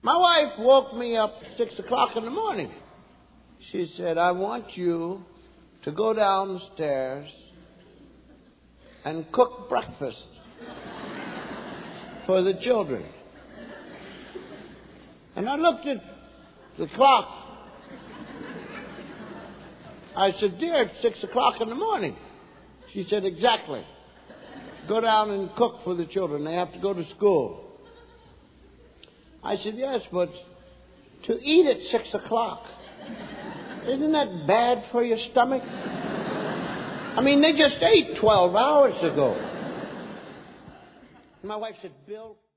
My wife woke me up 6 o'clock in the morning. She said, I want you to go downstairs and cook breakfast for the children. And I looked at the clock. I said, dear, it's 6 o'clock in the morning. She said, exactly. Go down and cook for the children. They have to go to school. I said, yes, but to eat at 6 o'clock, isn't that bad for your stomach? I mean, they just ate 12 hours ago. My wife said, Bill...